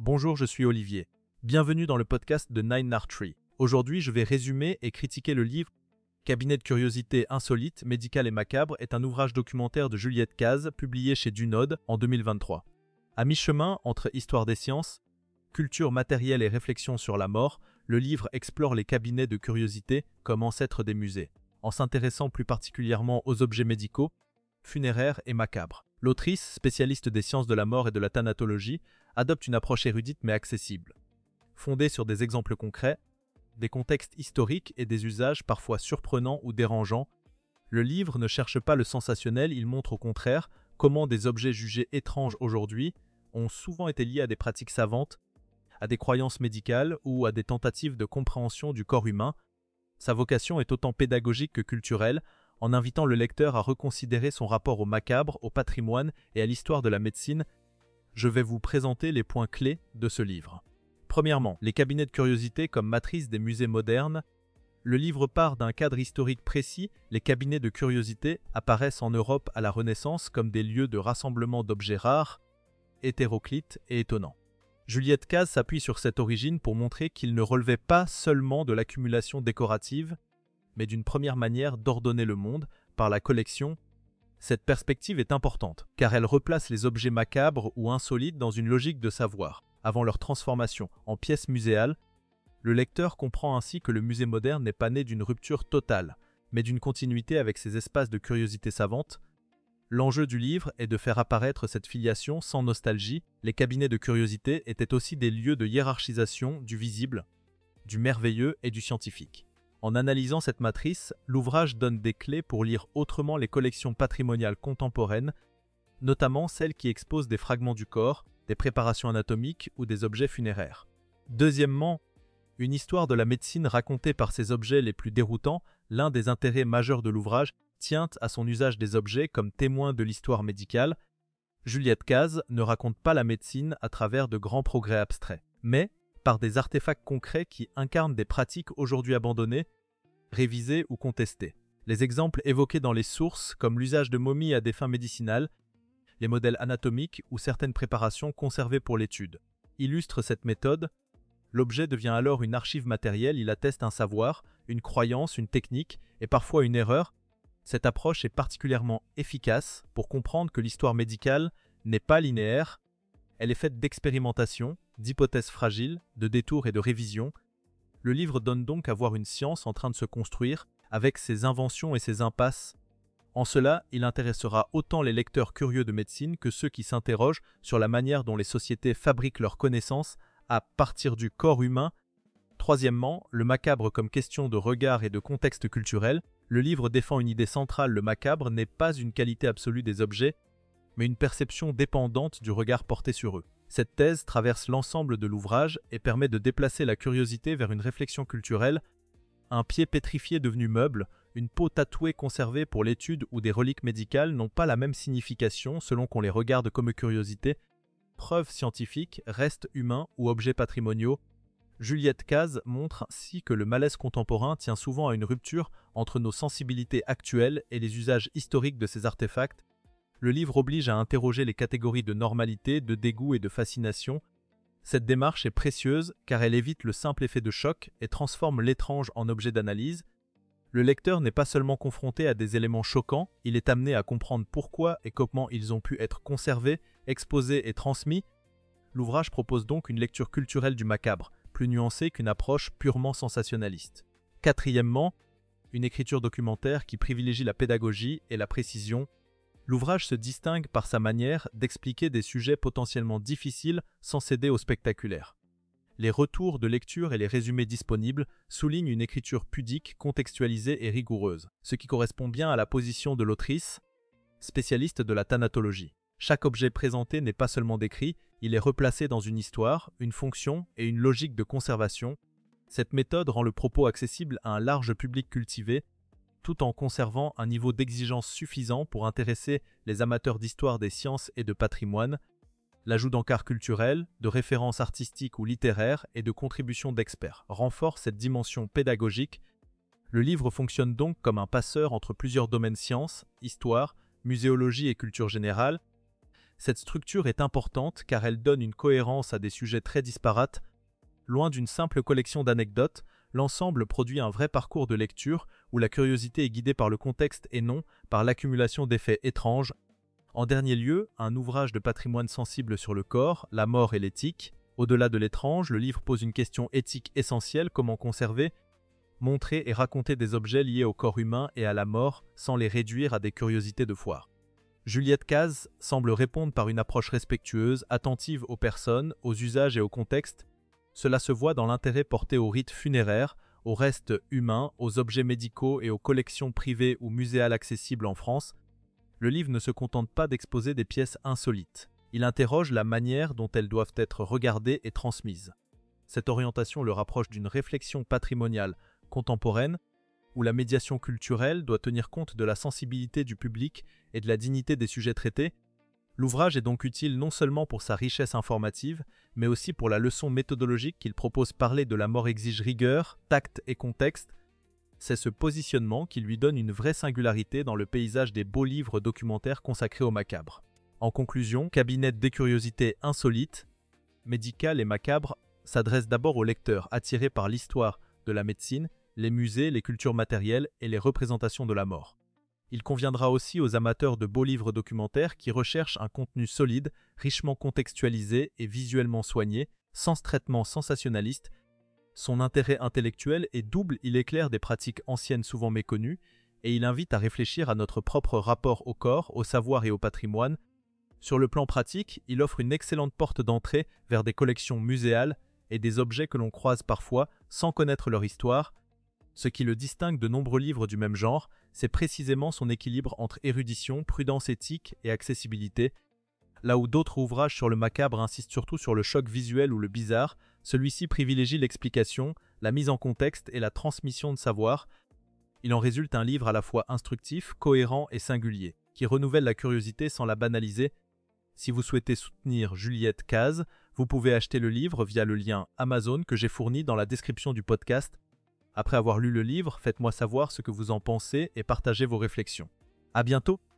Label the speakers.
Speaker 1: Bonjour, je suis Olivier. Bienvenue dans le podcast de Nine Art Tree. Aujourd'hui, je vais résumer et critiquer le livre Cabinet de curiosités insolites, médicales et macabres est un ouvrage documentaire de Juliette Cazes, publié chez Dunod en 2023. À mi-chemin entre histoire des sciences, culture matérielle et réflexion sur la mort, le livre explore les cabinets de curiosités comme ancêtres des musées, en s'intéressant plus particulièrement aux objets médicaux, funéraires et macabres. L'autrice, spécialiste des sciences de la mort et de la thanatologie, adopte une approche érudite mais accessible, fondée sur des exemples concrets, des contextes historiques et des usages parfois surprenants ou dérangeants. Le livre ne cherche pas le sensationnel, il montre au contraire comment des objets jugés étranges aujourd'hui ont souvent été liés à des pratiques savantes, à des croyances médicales ou à des tentatives de compréhension du corps humain. Sa vocation est autant pédagogique que culturelle, en invitant le lecteur à reconsidérer son rapport au macabre, au patrimoine et à l'histoire de la médecine. Je vais vous présenter les points clés de ce livre. Premièrement, les cabinets de curiosité comme matrice des musées modernes. Le livre part d'un cadre historique précis. Les cabinets de curiosité apparaissent en Europe à la Renaissance comme des lieux de rassemblement d'objets rares, hétéroclites et étonnants. Juliette Cazes s'appuie sur cette origine pour montrer qu'il ne relevait pas seulement de l'accumulation décorative, mais d'une première manière d'ordonner le monde par la collection. Cette perspective est importante, car elle replace les objets macabres ou insolites dans une logique de savoir, avant leur transformation en pièces muséales. Le lecteur comprend ainsi que le musée moderne n'est pas né d'une rupture totale, mais d'une continuité avec ses espaces de curiosité savante. L'enjeu du livre est de faire apparaître cette filiation sans nostalgie. Les cabinets de curiosité étaient aussi des lieux de hiérarchisation du visible, du merveilleux et du scientifique. En analysant cette matrice, l'ouvrage donne des clés pour lire autrement les collections patrimoniales contemporaines, notamment celles qui exposent des fragments du corps, des préparations anatomiques ou des objets funéraires. Deuxièmement, une histoire de la médecine racontée par ces objets les plus déroutants. L'un des intérêts majeurs de l'ouvrage tient à son usage des objets comme témoins de l'histoire médicale. Juliette Cazes ne raconte pas la médecine à travers de grands progrès abstraits, mais par des artefacts concrets qui incarnent des pratiques aujourd'hui abandonnées, révisées ou contestées. Les exemples évoqués dans les sources, comme l'usage de momies à des fins médicinales, les modèles anatomiques ou certaines préparations conservées pour l'étude, illustrent cette méthode. L'objet devient alors une archive matérielle, il atteste un savoir, une croyance, une technique et parfois une erreur. Cette approche est particulièrement efficace pour comprendre que l'histoire médicale n'est pas linéaire. Elle est faite d'expérimentation, d'hypothèses fragiles, de détours et de révisions. Le livre donne donc à voir une science en train de se construire, avec ses inventions et ses impasses. En cela, il intéressera autant les lecteurs curieux de médecine que ceux qui s'interrogent sur la manière dont les sociétés fabriquent leurs connaissances à partir du corps humain. Troisièmement, le macabre comme question de regard et de contexte culturel. Le livre défend une idée centrale, le macabre n'est pas une qualité absolue des objets, mais une perception dépendante du regard porté sur eux. Cette thèse traverse l'ensemble de l'ouvrage et permet de déplacer la curiosité vers une réflexion culturelle. Un pied pétrifié devenu meuble, une peau tatouée conservée pour l'étude ou des reliques médicales n'ont pas la même signification selon qu'on les regarde comme curiosité, preuves scientifiques, restes humains ou objets patrimoniaux. Juliette Cazes montre ainsi que le malaise contemporain tient souvent à une rupture entre nos sensibilités actuelles et les usages historiques de ces artefacts. Le livre oblige à interroger les catégories de normalité, de dégoût et de fascination. Cette démarche est précieuse car elle évite le simple effet de choc et transforme l'étrange en objet d'analyse. Le lecteur n'est pas seulement confronté à des éléments choquants, il est amené à comprendre pourquoi et comment ils ont pu être conservés, exposés et transmis. L'ouvrage propose donc une lecture culturelle du macabre, plus nuancée qu'une approche purement sensationnaliste. Quatrièmement, une écriture documentaire qui privilégie la pédagogie et la précision. L'ouvrage se distingue par sa manière d'expliquer des sujets potentiellement difficiles sans céder au spectaculaire. Les retours de lecture et les résumés disponibles soulignent une écriture pudique, contextualisée et rigoureuse, ce qui correspond bien à la position de l'autrice, spécialiste de la thanatologie. Chaque objet présenté n'est pas seulement décrit, il est replacé dans une histoire, une fonction et une logique de conservation. Cette méthode rend le propos accessible à un large public cultivé, tout en conservant un niveau d'exigence suffisant pour intéresser les amateurs d'histoire des sciences et de patrimoine. L'ajout d'encarts culturels, de références artistiques ou littéraires et de contributions d'experts renforce cette dimension pédagogique. Le livre fonctionne donc comme un passeur entre plusieurs domaines sciences, histoire, muséologie et culture générale. Cette structure est importante car elle donne une cohérence à des sujets très disparates. Loin d'une simple collection d'anecdotes, l'ensemble produit un vrai parcours de lecture où la curiosité est guidée par le contexte et non par l'accumulation d'effets étranges. En dernier lieu, un ouvrage de patrimoine sensible sur le corps, la mort et l'éthique. Au-delà de l'étrange, le livre pose une question éthique essentielle: comment conserver, montrer et raconter des objets liés au corps humain et à la mort sans les réduire à des curiosités de foire. Juliette Caz semble répondre par une approche respectueuse, attentive aux personnes, aux usages et au contexte. Cela se voit dans l'intérêt porté aux rites funéraires, aux restes humains, aux objets médicaux et aux collections privées ou muséales accessibles en France. Le livre ne se contente pas d'exposer des pièces insolites. Il interroge la manière dont elles doivent être regardées et transmises. Cette orientation le rapproche d'une réflexion patrimoniale contemporaine, où la médiation culturelle doit tenir compte de la sensibilité du public et de la dignité des sujets traités. L'ouvrage est donc utile non seulement pour sa richesse informative, mais aussi pour la leçon méthodologique qu'il propose. Parler de la mort exige rigueur, tact et contexte. C'est ce positionnement qui lui donne une vraie singularité dans le paysage des beaux livres documentaires consacrés au macabre. En conclusion, Cabinet des curiosités insolites, médicales et macabres s'adresse d'abord aux lecteurs attirés par l'histoire de la médecine, les musées, les cultures matérielles et les représentations de la mort. Il conviendra aussi aux amateurs de beaux livres documentaires qui recherchent un contenu solide, richement contextualisé et visuellement soigné, sans traitement sensationnaliste. Son intérêt intellectuel est double: il éclaire des pratiques anciennes souvent méconnues, et il invite à réfléchir à notre propre rapport au corps, au savoir et au patrimoine. Sur le plan pratique, il offre une excellente porte d'entrée vers des collections muséales et des objets que l'on croise parfois sans connaître leur histoire. Ce qui le distingue de nombreux livres du même genre, c'est précisément son équilibre entre érudition, prudence éthique et accessibilité. Là où d'autres ouvrages sur le macabre insistent surtout sur le choc visuel ou le bizarre, celui-ci privilégie l'explication, la mise en contexte et la transmission de savoir. Il en résulte un livre à la fois instructif, cohérent et singulier, qui renouvelle la curiosité sans la banaliser. Si vous souhaitez soutenir Juliette Caz, vous pouvez acheter le livre via le lien Amazon que j'ai fourni dans la description du podcast. Après avoir lu le livre, faites-moi savoir ce que vous en pensez et partagez vos réflexions. À bientôt!